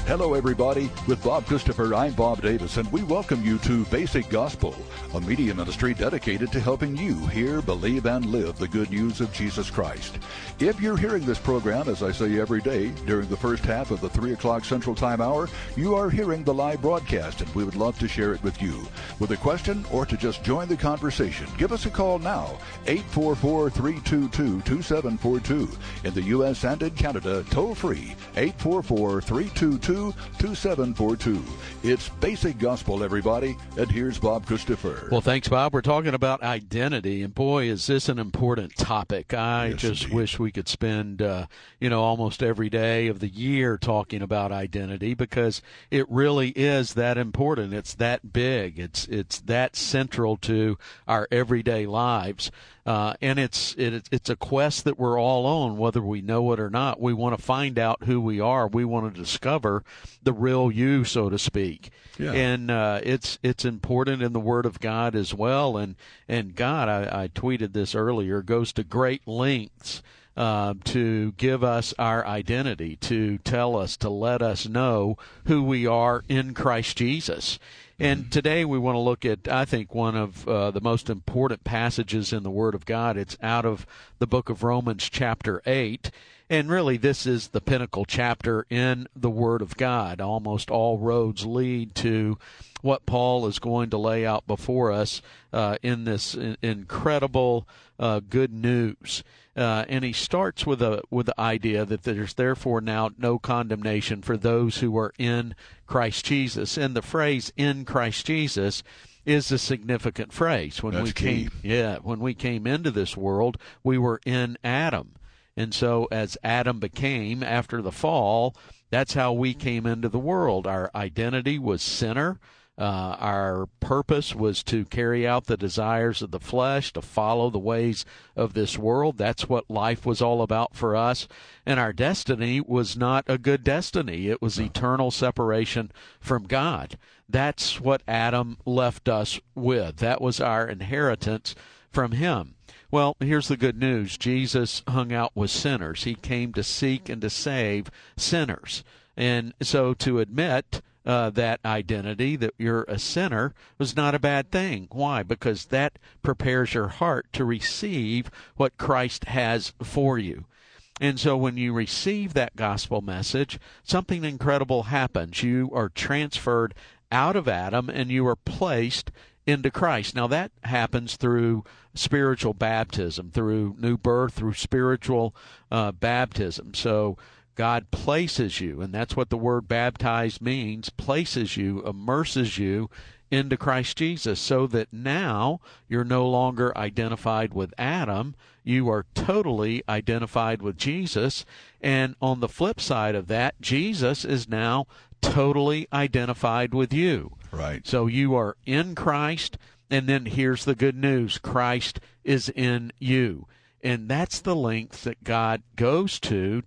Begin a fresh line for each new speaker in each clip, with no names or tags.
Hello, everybody. With Bob Christopher, I'm Bob Davis, and we welcome you to Basic Gospel, a media ministry dedicated to helping you hear, believe, and live the good news of Jesus Christ. If you're hearing this program, as I say every day, during the first half of the 3 o'clock Central Time hour, you are hearing the live broadcast, and we would love to share it with you. With a question or to just join the conversation, give us a call now, 844-322-2742. In the U.S. and in Canada, toll free, 844-322-2742. It's Basic Gospel, everybody, and here's Bob Christopher.
Well, thanks, Bob. We're talking about identity, and boy, is this an important topic. I just wish we could spend, almost every day of the year talking about identity, because it really is that important. It's that big. It's that central to our everyday lives. And it's a quest that we're all on, whether we know it or not. We want to find out who we are. We want to discover the real you, so to speak. Yeah. And it's important in the Word of God as well. And God, I tweeted this earlier, goes to great lengths to give us our identity, to tell us, to let us know who we are in Christ Jesus. And today we want to look at, I think, one of the most important passages in the Word of God. It's out of the book of Romans chapter 8. And really, this is the pinnacle chapter in the Word of God. Almost all roads lead to what Paul is going to lay out before us in this incredible good news. And he starts with the idea that there's therefore now no condemnation for those who are in Christ Jesus. And the phrase "in Christ Jesus" is a significant phrase. When we came into this world, we were in Adam. And so as Adam became, after the fall, that's how we came into the world. Our identity was sinner. Our purpose was to carry out the desires of the flesh, to follow the ways of this world. That's what life was all about for us. And our destiny was not a good destiny. It was eternal separation from God. That's what Adam left us with. That was our inheritance from him. Well, here's the good news. Jesus hung out with sinners. He came to seek and to save sinners. And so to admit that identity, that you're a sinner, was not a bad thing. Why? Because that prepares your heart to receive what Christ has for you. And so when you receive that gospel message, something incredible happens. You are transferred out of Adam and you are placed into Christ. Now that happens through spiritual baptism, through new birth, through spiritual baptism. So God places you, and that's what the word baptized means, places you, immerses you into Christ Jesus, so that now you're no longer identified with Adam. You are totally identified with Jesus. And on the flip side of that, Jesus is now totally identified with you.
Right.
So you are in Christ, and then here's the good news. Christ is in you. And that's the length that God goes to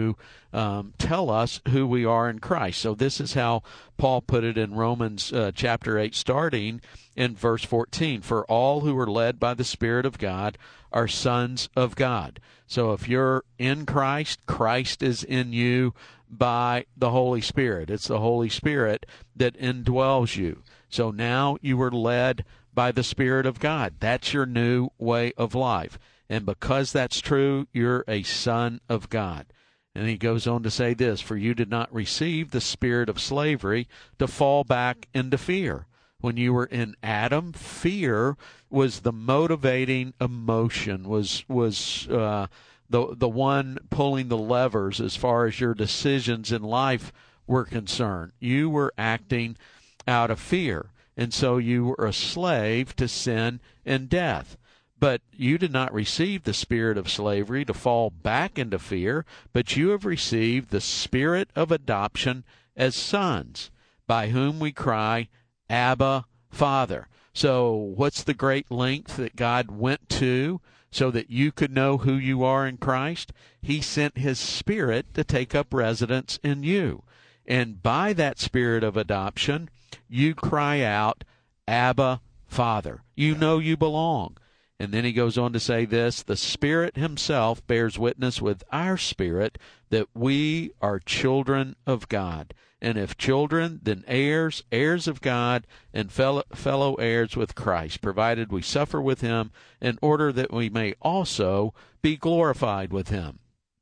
tell us who we are in Christ. So this is how Paul put it in Romans chapter 8, starting in verse 14. For all who are led by the Spirit of God are sons of God. So if you're in Christ, Christ is in you by the Holy Spirit. It's the Holy Spirit that indwells you. So now you are led by the Spirit of God. That's your new way of life. And because that's true, you're a son of God. And he goes on to say this, for you did not receive the spirit of slavery to fall back into fear. When you were in Adam, fear was the motivating emotion, was the one pulling the levers as far as your decisions in life were concerned. You were acting out of fear, and so you were a slave to sin and death. But you did not receive the spirit of slavery to fall back into fear, but you have received the spirit of adoption as sons, by whom we cry, Abba, Father. So what's the great length that God went to so that you could know who you are in Christ? He sent his Spirit to take up residence in you. And by that spirit of adoption, you cry out, Abba, Father. You know you belong. And then he goes on to say this, the Spirit himself bears witness with our spirit that we are children of God. And if children, then heirs, heirs of God, and fellow heirs with Christ, provided we suffer with him, in order that we may also be glorified with him.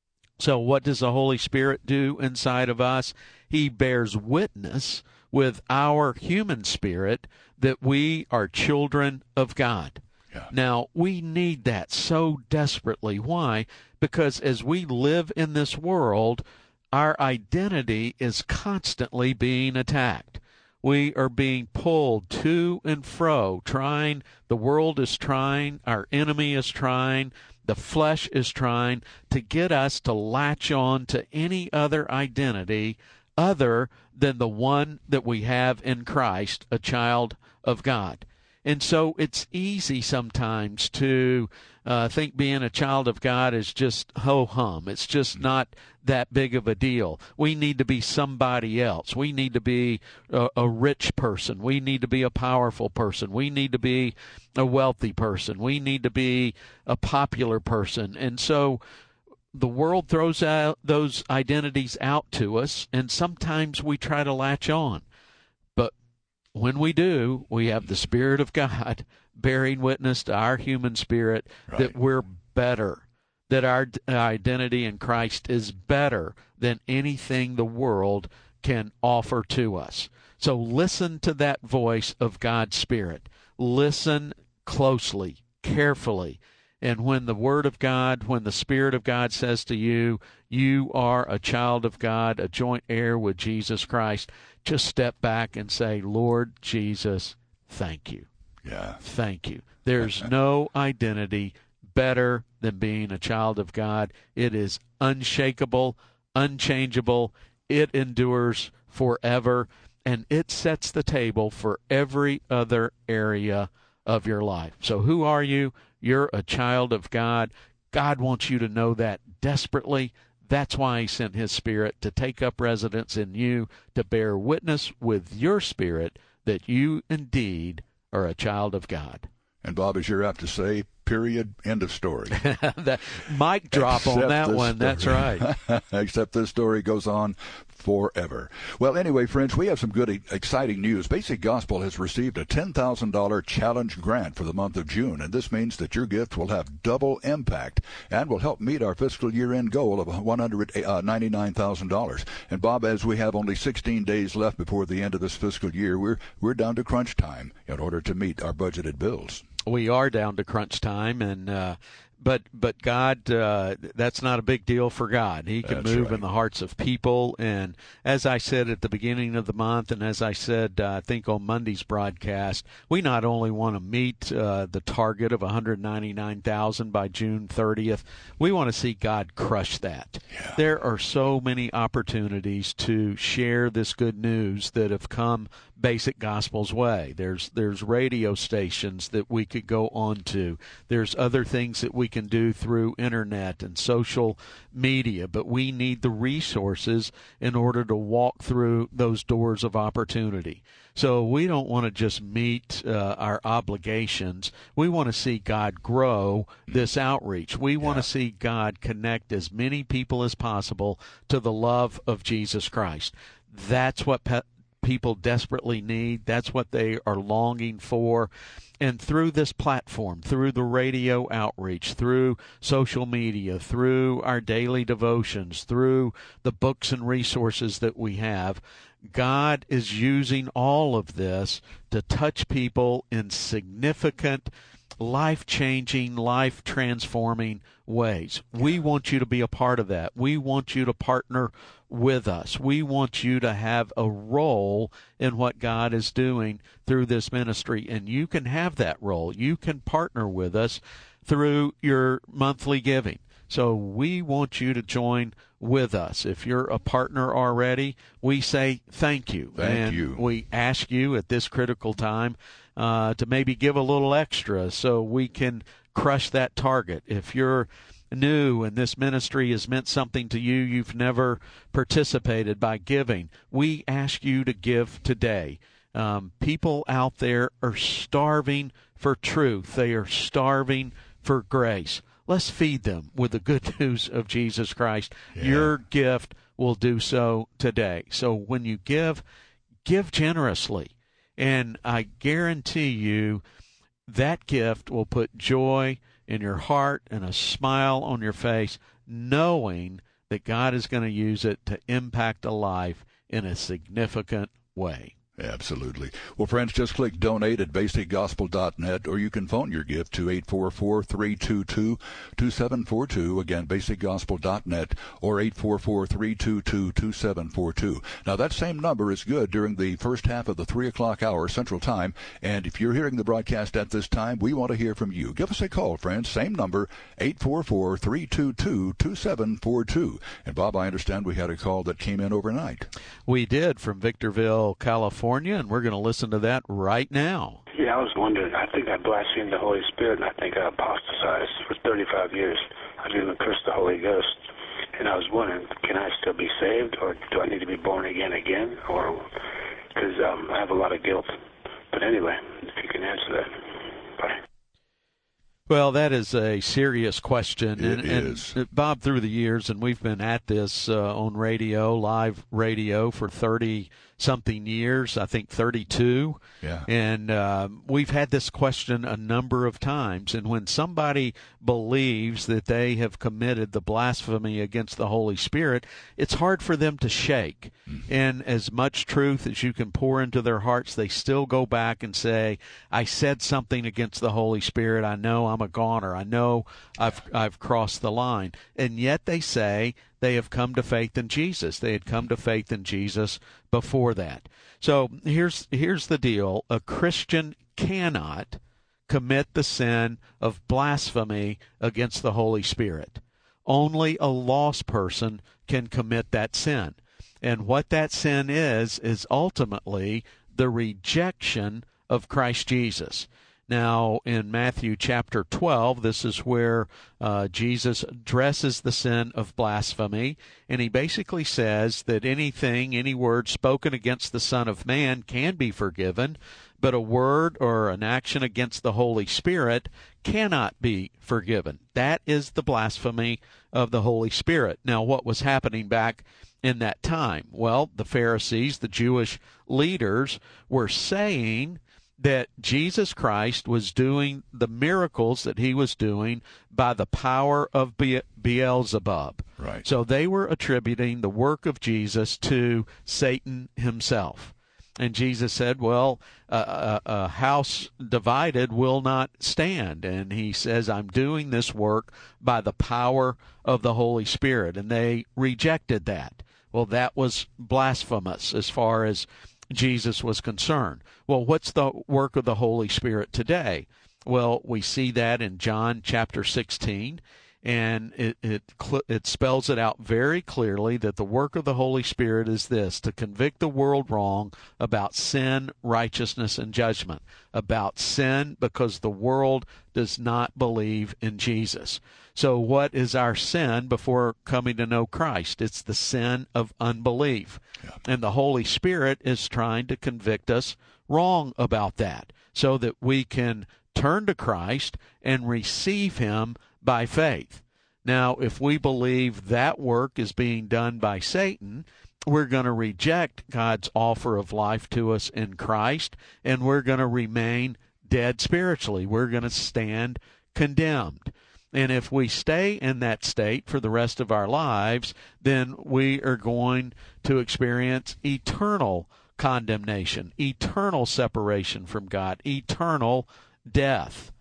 So what does the Holy Spirit do inside of us? He bears witness with our human spirit that we are children of God.
Yeah.
Now, we need that so desperately. Why? Because as we live in this world, our identity is constantly being attacked. We are being pulled to and fro, the world is trying, our enemy is trying, the flesh is trying to get us to latch on to any other identity other than the one that we have in Christ, a child of God. And so it's easy sometimes to think being a child of God is just ho-hum. It's just not that big of a deal. We need to be somebody else. We need to be a rich person. We need to be a powerful person. We need to be a wealthy person. We need to be a popular person. And so the world throws out those identities out to us, and sometimes we try to latch on. But when we do, we have the Spirit of God bearing witness to our human spirit that we're better, that our identity in Christ is better than anything the world can offer to us. So listen to that voice of God's Spirit. Listen closely, carefully. And when the Word of God, when the Spirit of God says to you, you are a child of God, a joint heir with Jesus Christ, just step back and say, Lord Jesus, thank you.
Yeah.
Thank you. There's no identity better than being a child of God. It is unshakable, unchangeable. It endures forever, and it sets the table for every other area of your life. So who are you? You're a child of God. God wants you to know that desperately. That's why he sent his Spirit to take up residence in you, to bear witness with your spirit that you indeed are a child of God.
And Bob, as you're apt to say, period, end of story.
That mic drop on that one. That's right.
Except this story goes on forever. Well, anyway, friends, we have some good, exciting news. Basic Gospel has received a $10,000 challenge grant for the month of June, and this means that your gift will have double impact and will help meet our fiscal year-end goal of $199,000. And Bob, as we have only 16 days left before the end of this fiscal year, we're down to crunch time in order to meet our budgeted bills.
We are down to crunch time, and but God, that's not a big deal for God. He can move in the hearts of people. And as I said at the beginning of the month, and as I said, I think on Monday's broadcast, we not only want to meet the target of $199,000 by June 30th, we want to see God crush that.
Yeah.
There are so many opportunities to share this good news that have come Basic Gospel's way. There's radio stations that we could go on to. There's other things that we can do through internet and social media, but we need the resources in order to walk through those doors of opportunity. So we don't want to just meet our obligations. We want to see God grow this outreach. We want to see God connect as many people as possible to the love of Jesus Christ. That's what people desperately need. That's what they are longing for. And through this platform, through the radio outreach, through social media, through our daily devotions, through the books and resources that we have, God is using all of this to touch people in significant, life-changing, life-transforming ways. We want you to be a part of that. We want you to partner with us. We want you to have a role in what God is doing through this ministry, and you can have that role. You can partner with us through your monthly giving. So we want you to join with us. If you're a partner already, we say thank you.
Thank you.
We ask you at this critical time to maybe give a little extra so we can crush that target. If you're new and this ministry has meant something to you, you've never participated by giving, we ask you to give today. People out there are starving for truth. They are starving for grace. Let's feed them with the good news of Jesus Christ. Yeah. Your gift will do so today. So when you give generously. And I guarantee you that gift will put joy in your heart and a smile on your face, knowing that God is going to use it to impact a life in a significant way.
Absolutely. Well, friends, just click donate at basicgospel.net, or you can phone your gift to 844-322-2742. Again, basicgospel.net or 844-322-2742. Now, that same number is good during the first half of the 3 o'clock hour Central Time. And if you're hearing the broadcast at this time, we want to hear from you. Give us a call, friends. Same number, 844-322-2742. And, Bob, I understand we had a call that came in overnight.
We did, from Victorville, California, and we're going to listen to that right now.
Yeah, I was wondering. I think I blasphemed the Holy Spirit, and I think I apostatized for 35 years. I've even cursed the Holy Ghost. And I was wondering, can I still be saved, or do I need to be born again? Or because I have a lot of guilt. But anyway, if you can answer that. Bye.
Well, that is a serious question.
It is.
And Bob, through the years, and we've been at this on radio, live radio, for 30-something years, I think 32.
Yeah.
And we've had this question a number of times. And when somebody believes that they have committed the blasphemy against the Holy Spirit, it's hard for them to shake. Mm-hmm. And as much truth as you can pour into their hearts, they still go back and say, I said something against the Holy Spirit. I know I'm a goner. I know I've crossed the line. And yet they say they have come to faith in Jesus. They had come to faith in Jesus before that. So here's the deal. A Christian cannot commit the sin of blasphemy against the Holy Spirit. Only a lost person can commit that sin. And what that sin is ultimately the rejection of Christ Jesus. Now, in Matthew chapter 12, this is where Jesus addresses the sin of blasphemy, and he basically says that any word spoken against the Son of Man can be forgiven, but a word or an action against the Holy Spirit cannot be forgiven. That is the blasphemy of the Holy Spirit. Now, what was happening back in that time? Well, the Pharisees, the Jewish leaders, were saying that Jesus Christ was doing the miracles that he was doing by the power of Beelzebub.
Right.
So they were attributing the work of Jesus to Satan himself. And Jesus said, well, a house divided will not stand. And he says, I'm doing this work by the power of the Holy Spirit. And they rejected that. Well, that was blasphemous as far as Jesus was concerned. Well, what's the work of the Holy Spirit today? Well, we see that in John chapter 16, and it spells it out very clearly that the work of the Holy Spirit is this: to convict the world wrong about sin, righteousness, and judgment. About sin, because the world does not believe in Jesus. So what is our sin before coming to know Christ? It's the sin of unbelief. Yeah. And the Holy Spirit is trying to convict us wrong about that so that we can turn to Christ and receive him by faith. Now, if we believe that work is being done by Satan, we're going to reject God's offer of life to us in Christ, and we're going to remain dead spiritually. We're going to stand condemned. And if we stay in that state for the rest of our lives, then we are going to experience eternal condemnation, eternal separation from God, eternal death.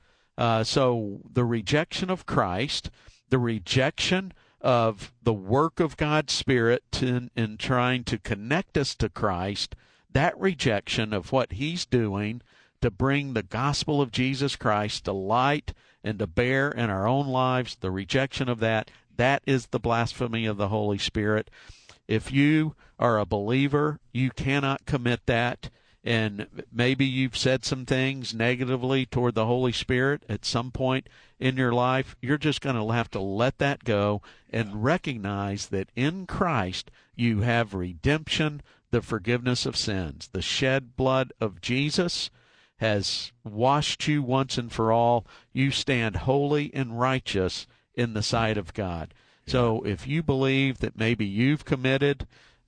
So the rejection of Christ, the rejection of the work of God's Spirit in trying to connect us to Christ, that rejection of what he's doing to bring the gospel of Jesus Christ to light and to bear in our own lives, the rejection of that is the blasphemy of the Holy Spirit. If you are a believer, you cannot commit that. And maybe you've said some things negatively toward the Holy Spirit at some point in your life. You're just going to have to let that go and recognize that in Christ you have redemption, the forgiveness of sins. The shed blood of Jesus has washed you once and for all. You stand holy and righteous in the sight of God. So if you believe that maybe you've committed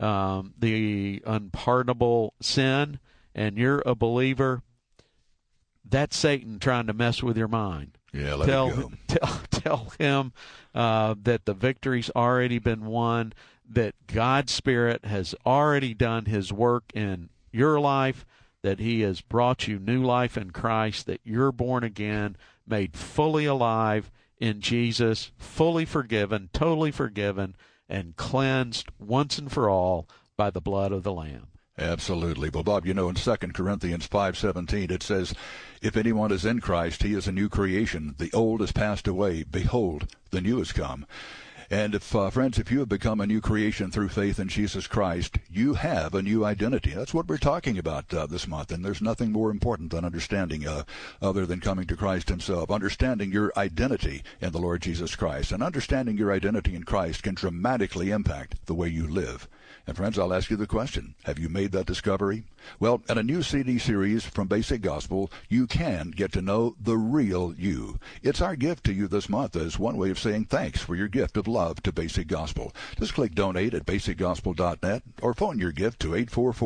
the unpardonable sin and you're a believer, that's Satan trying to mess with your mind.
Yeah, let it go.
Tell him that the victory's already been won, that God's Spirit has already done his work in your life, that he has brought you new life in Christ, that you're born again, made fully alive in Jesus, fully forgiven, totally forgiven, and cleansed once and for all by the blood of the Lamb.
Absolutely. Well, Bob, you know, in 2 Corinthians 5:17, it says, if anyone is in Christ, he is a new creation. The old has passed away. Behold, the new has come. And if, friends, if you have become a new creation through faith in Jesus Christ, you have a new identity. That's what we're talking about this month, and there's nothing more important than understanding, other than coming to Christ himself, understanding your identity in the Lord Jesus Christ. And understanding your identity in Christ can dramatically impact the way you live. And friends, I'll ask you the question, have you made that discovery? Well, in a new CD series from Basic Gospel, you can get to know the real you. It's our gift to you this month as one way of saying thanks for your gift of love to Basic Gospel. Just click donate at basicgospel.net or phone your gift to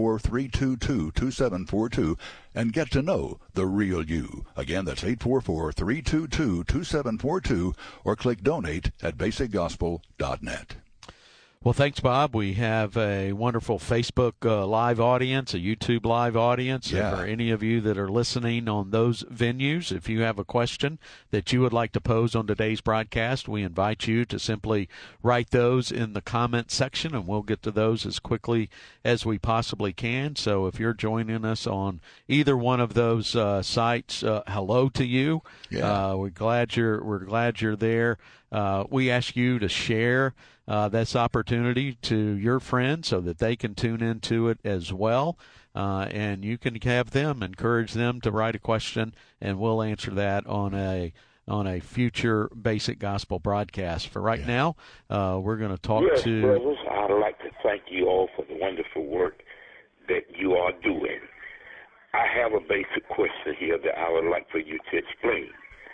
844-322-2742 and get to know the real you. Again, that's 844-322-2742 or click donate at basicgospel.net.
Well, thanks, Bob. We have a wonderful Facebook live audience, a YouTube live audience.
Yeah.
For any of you that are listening on those venues, if you have a question that you would like to pose on today's broadcast, we invite you to simply write those in the comment section, and we'll get to those as quickly as we possibly can. So if you're joining us on either one of those sites, hello to you.
Yeah.
We're glad you're there. We ask you to share this opportunity to your friends so that they can tune into it as well. And you can have them, encourage them to write a question, and we'll answer that on a future Basic Gospel broadcast. For right now, we're going to talk
yes,
to...
brothers, I'd like to thank you all for the wonderful work that you are doing. I have a basic question here that I would like for you to explain.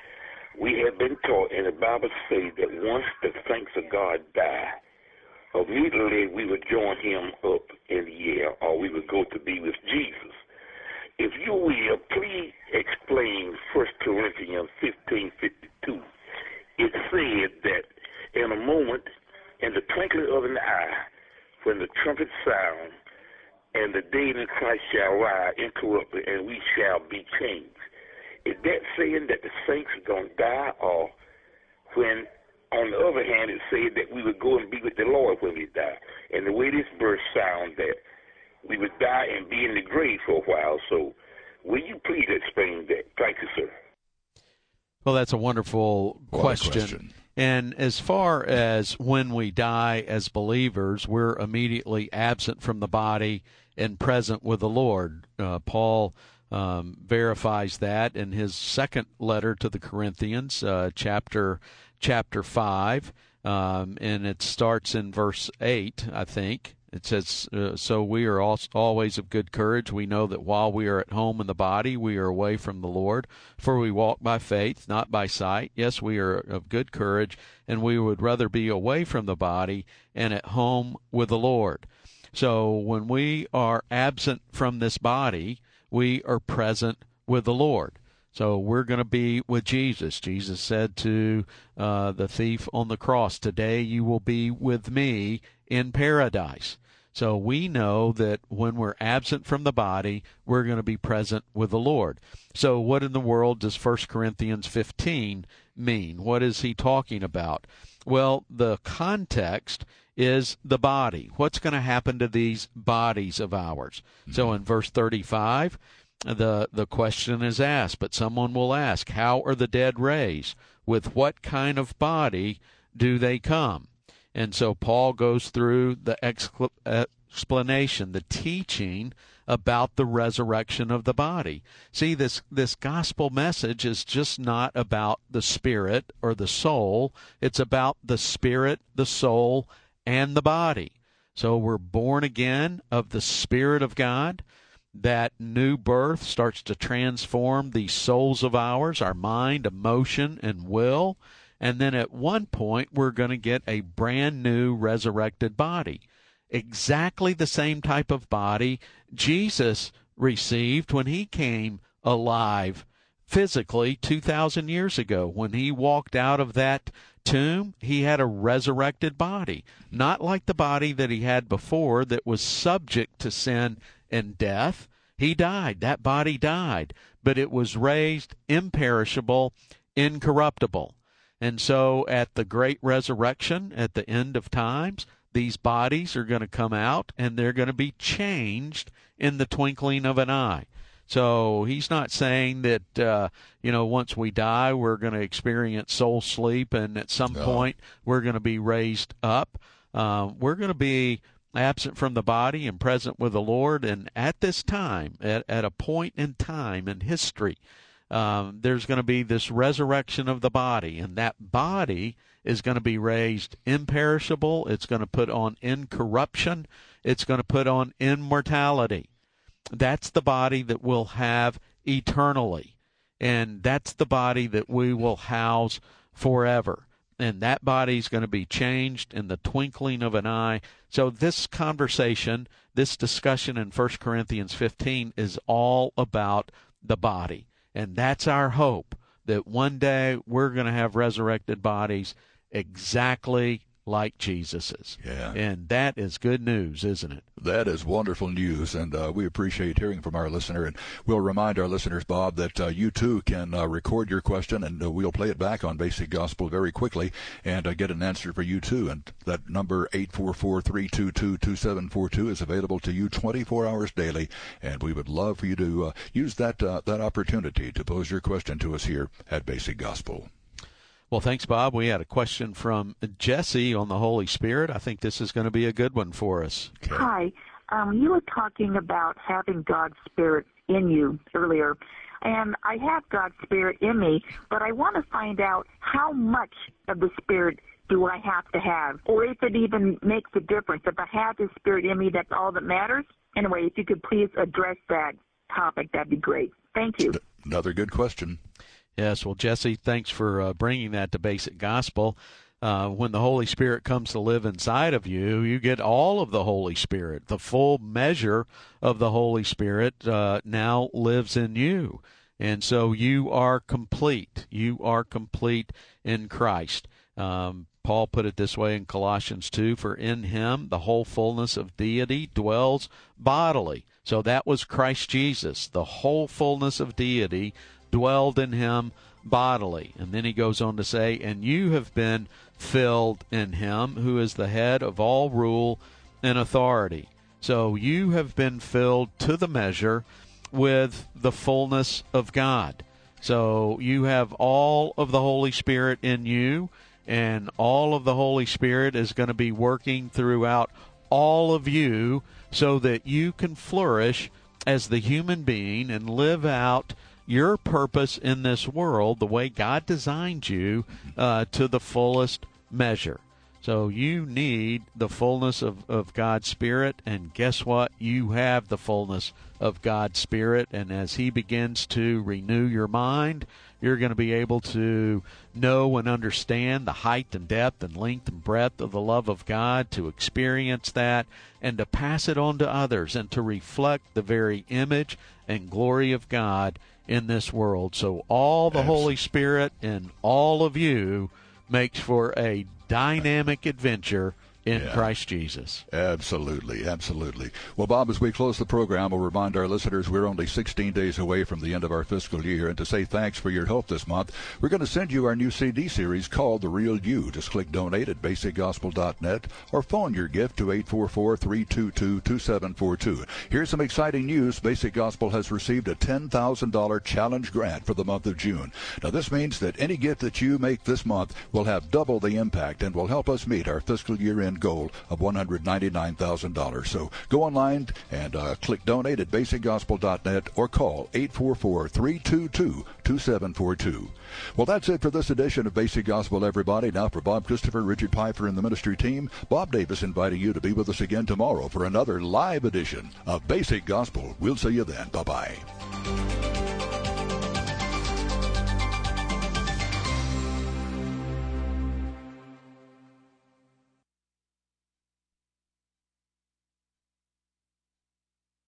We have been taught, and the Bible says that once the saints of God die, immediately we would join him up in the air, or we would go to be with Jesus. If you will, please explain 1 Corinthians 15:52. It said that in a moment, in the twinkling of an eye, when the trumpet sound, and the dead in Christ shall rise incorruptible, and we shall be changed. Is that saying that the saints are going to die, or when, on the other hand, it said that we would go and be with the Lord when we die? And the way this verse sounds, that we would die and be in the grave for a while. So will you please explain that? Thank you, sir.
Well, that's a wonderful question. And as far as when we die as believers, we're immediately absent from the body and present with the Lord. Paul verifies that in his second letter to the Corinthians, chapter 5, and it starts in verse 8, I think. It says, so we are always of good courage. We know that while we are at home in the body, we are away from the Lord. For we walk by faith, not by sight. Yes, we are of good courage, and we would rather be away from the body and at home with the Lord. So when we are absent from this body, we are present with the Lord. So we're going to be with Jesus. Jesus said to the thief on the cross, today you will be with me in paradise. So we know that when we're absent from the body, we're going to be present with the Lord. So what in the world does 1 Corinthians 15 mean? What is he talking about? Well, the context is the body. What's going to happen to these bodies of ours? So in verse 35, the question is asked, but someone will ask, how are the dead raised? With what kind of body do they come? And so Paul goes through the explanation, the teaching about the resurrection of the body. See, this gospel message is just not about the spirit or the soul. It's about the spirit, the soul, and the body. So we're born again of the Spirit of God. that new birth starts to transform these souls of ours, our mind, emotion, and will. And then at one point, we're going to get a brand new resurrected body. Exactly the same type of body Jesus received when he came alive physically 2,000 years ago. When he walked out of that tomb, he had a resurrected body, not like the body that he had before that was subject to sin and death. He died. That body died, but it was raised imperishable, incorruptible. And so at the great resurrection, at the end of times, these bodies are going to come out and they're going to be changed in the twinkling of an eye. So he's not saying that, once we die, we're going to experience soul sleep and at some point we're going to be raised up. We're going to be absent from the body and present with the Lord. And at this time, at a point in time in history, there's going to be this resurrection of the body, and that body is going to be raised imperishable. It's going to put on incorruption. It's going to put on immortality. That's the body that we'll have eternally, and that's the body that we will house forever. And that body is going to be changed in the twinkling of an eye. So this conversation, this discussion in 1 Corinthians 15 is all about the body. And that's our hope, that one day we're going to have resurrected bodies exactly like Jesus's.
Yeah.
And that is good news, isn't it?
That is wonderful news, and we appreciate hearing from our listener. And we'll remind our listeners, Bob, that you too can record your question, and we'll play it back on Basic Gospel very quickly and get an answer for you too. And that number, 844-322-2742, is available to you 24 hours daily, and we would love for you to use that opportunity to pose your question to us here at Basic Gospel.
Well, thanks, Bob. We had a question from Jesse on the Holy Spirit. I think this is going to be a good one for us.
Okay.
Hi. You were talking about having God's Spirit in you earlier, and I have God's Spirit in me, but I want to find out how much of the Spirit do I have to have, or if it even makes a difference. If I have the Spirit in me, that's all that matters? Anyway, if you could please address that topic, that'd be great. Thank you.
Another good question.
Yes, well, Jesse, thanks for bringing that to Basic Gospel. When the Holy Spirit comes to live inside of you, you get all of the Holy Spirit. The full measure of the Holy Spirit now lives in you. And so you are complete. You are complete in Christ. Paul put it this way in Colossians 2, for in him the whole fullness of deity dwells bodily. So that was Christ Jesus. The whole fullness of deity dwelled in him bodily. And then he goes on to say, and you have been filled in him, who is the head of all rule and authority. So you have been filled to the measure with the fullness of God. So you have all of the Holy Spirit in you, and all of the Holy Spirit is going to be working throughout all of you so that you can flourish as the human being and live out your purpose in this world the way God designed you to the fullest measure. So you need the fullness of God's Spirit, and guess what? You have the fullness of God's Spirit, and as he begins to renew your mind, you're going to be able to know and understand the height and depth and length and breadth of the love of God, to experience that, and to pass it on to others, and to reflect the very image and glory of God in this world. So all the Holy Spirit in all of you makes for a dynamic adventure in Christ Jesus.
Absolutely, absolutely. Well, Bob, as we close the program, we'll remind our listeners we're only 16 days away from the end of our fiscal year, and to say thanks for your help this month, we're going to send you our new CD series called The Real You. Just click donate at basicgospel.net or phone your gift to 844-322-2742. Here's some exciting news. Basic Gospel has received a $10,000 challenge grant for the month of June. Now, this means that any gift that you make this month will have double the impact and will help us meet our fiscal year-end end goal of $199,000. So go online and click donate at basicgospel.net or call 844-322-2742. Well, that's it for this edition of Basic Gospel, everybody. Now for Bob Christopher, Richard Pfeiffer, and the ministry team, Bob Davis inviting you to be with us again tomorrow for another live edition of Basic Gospel. We'll see you then. Bye-bye.